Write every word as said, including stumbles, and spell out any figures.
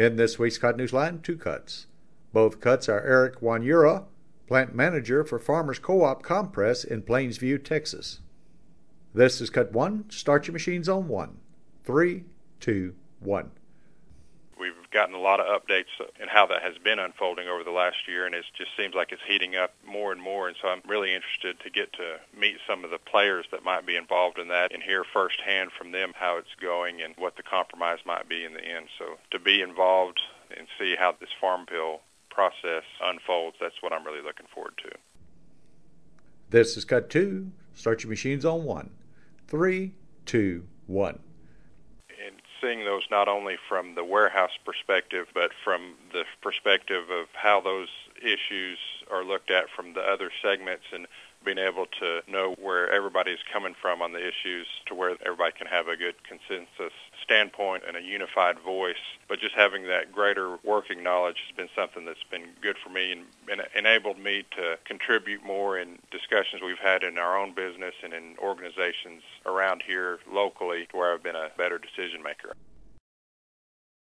In this week's Cut Newsline, two cuts. Both cuts are Eric Wanyura, plant manager for Farmers Co-op Compress in Plainsview, Texas. This is cut one. Start your machines on one. Three, two, one. We've gotten a lot of updates in how that has been unfolding over the last year, and it just seems like it's heating up more and more. And so I'm really interested to get to meet some of the players that might be involved in that and hear firsthand from them how it's going and what the compromise might be in the end. So to be involved and see how this Farm Bill process unfolds, that's what I'm really looking forward to. This is cut two. Start your machines on one. Three, two, one. And seeing those not only from the warehouse perspective, but from the perspective of how those issues are looked at from the other segments, and being able to know where everybody's coming from on the issues to where everybody can have a good consensus standpoint and a unified voice. But just having that greater working knowledge has been something that's been good for me and, and enabled me to contribute more in discussions we've had in our own business and in organizations around here locally, to where I've been a better decision maker.